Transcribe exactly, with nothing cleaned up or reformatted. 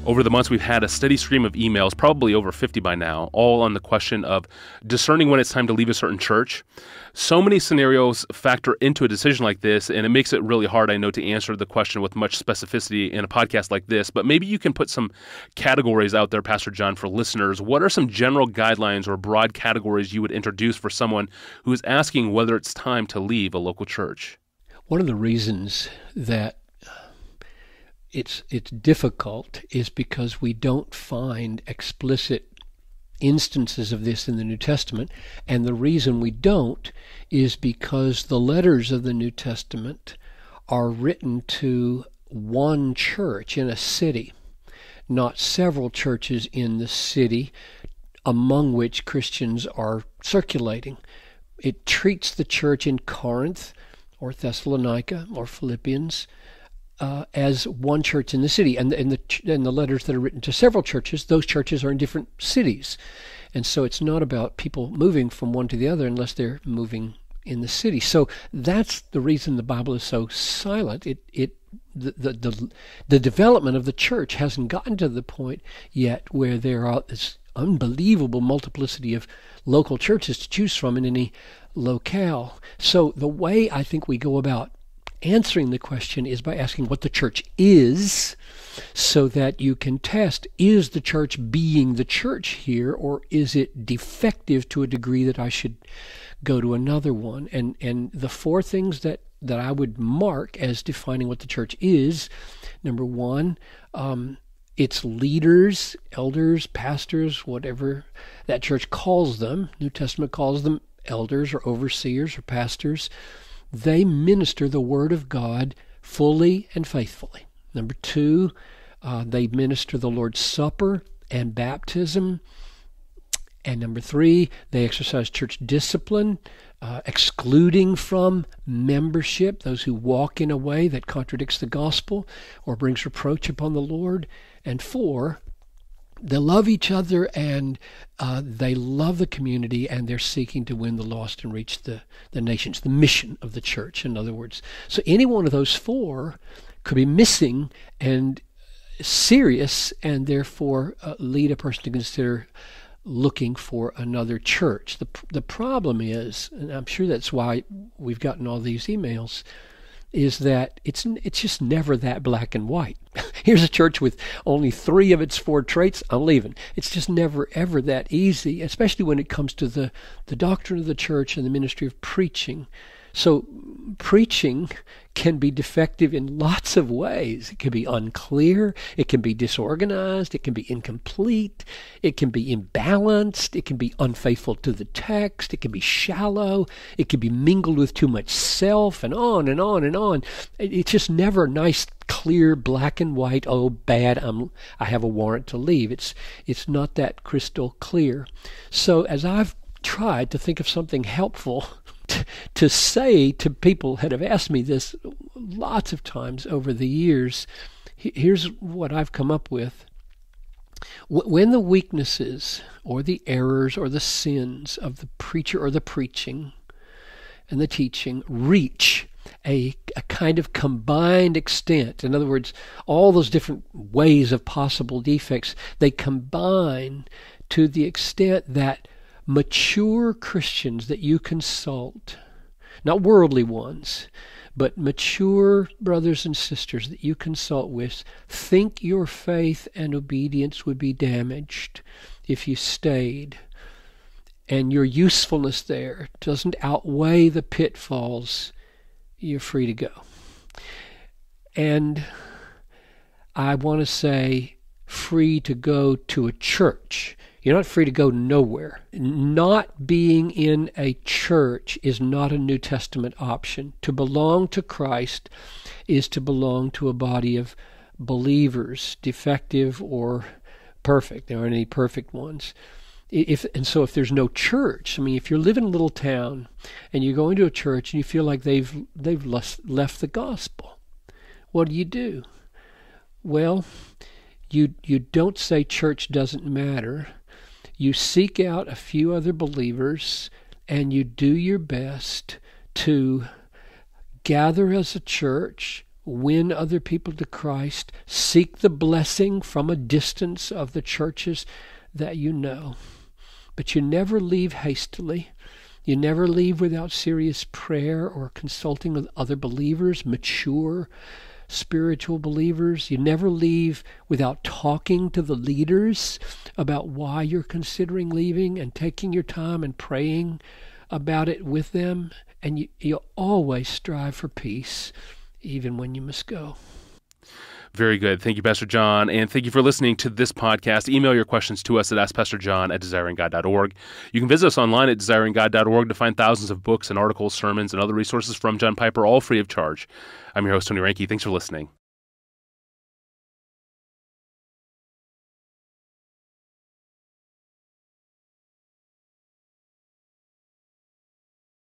Over the months, we've had a steady stream of emails, probably over fifty by now, all on the question of discerning when it's time to leave a certain church. So many scenarios factor into a decision like this, and it makes it really hard, I know, to answer the question with much specificity in a podcast like this. But maybe you can put some categories out there, Pastor John, for listeners. What are some general guidelines or broad categories you would introduce for someone who is asking whether it's time to leave a local church? One of the reasons that it's it's difficult is because we don't find explicit instances of this in the New Testament, and the reason we don't is because the letters of the New Testament are written to one church in a city, not several churches in the city among which Christians are circulating. It treats the church in Corinth or Thessalonica or Philippians Uh, as one church in the city, and, and, the, and the letters that are written to several churches, those churches are in different cities. And so it's not about people moving from one to the other unless they're moving in the city. So that's the reason the Bible is so silent. It it the the the, the development of the church hasn't gotten to the point yet where there are this unbelievable multiplicity of local churches to choose from in any locale. So the way I think we go about answering the question is by asking what the church is, so that you can test, is the church being the church here, or is it defective to a degree that I should go to another one? And and the four things that, that I would mark as defining what the church is: number one, um, its leaders, elders, pastors, whatever that church calls them. New Testament calls them elders or overseers or pastors. They minister the Word of God fully and faithfully. Number two, uh, they minister the Lord's Supper and baptism. And number three, they exercise church discipline, uh, excluding from membership those who walk in a way that contradicts the gospel or brings reproach upon the Lord. And four, they love each other, and uh, they love the community, and they're seeking to win the lost and reach the, the nations, the mission of the church, in other words. So any one of those four could be missing and serious, and therefore uh, lead a person to consider looking for another church. The, the problem is, and I'm sure that's why we've gotten all these emails, is that it's it's just never that black and white. Here's a church with only three of its four traits, I'm leaving. It's just never, ever that easy, especially when it comes to the, the doctrine of the church and the ministry of preaching. So preaching can be defective in lots of ways. It can be unclear, it can be disorganized, it can be incomplete, it can be imbalanced, it can be unfaithful to the text, it can be shallow, it can be mingled with too much self, and on and on and on. It's just never nice, clear, black and white, oh, bad, I'm, I have a warrant to leave. It's, it's not that crystal clear. So as I've tried to think of something helpful to, to say to people that have asked me this lots of times over the years, here's what I've come up with. When the weaknesses or the errors or the sins of the preacher or the preaching and the teaching reach a, a kind of combined extent, in other words, all those different ways of possible defects, they combine to the extent that mature Christians that you consult, not worldly ones, but mature brothers and sisters that you consult with, think your faith and obedience would be damaged if you stayed, and your usefulness there doesn't outweigh the pitfalls, you're free to go. And I want to say free to go to a church. You're not free to go nowhere. Not being in a church is not a New Testament option. To belong to Christ is to belong to a body of believers, defective or perfect. There aren't any perfect ones. If and so if there's no church, I mean, if you're living in a little town and you go into a church and you feel like they've they've left the gospel, what do you do? Well, you you don't say church doesn't matter. You seek out a few other believers and you do your best to gather as a church, win other people to Christ, seek the blessing from a distance of the churches that you know. But you never leave hastily. You never leave without serious prayer or consulting with other believers, mature spiritual believers. You never leave without talking to the leaders about why you're considering leaving and taking your time and praying about it with them. And you, you always strive for peace, even when you must go. Very good. Thank you, Pastor John. And thank you for listening to this podcast. Email your questions to us at ask pastor john at desiring god dot org. You can visit us online at desiring god dot org to find thousands of books and articles, sermons, and other resources from John Piper, all free of charge. I'm your host, Tony Reinke. Thanks for listening.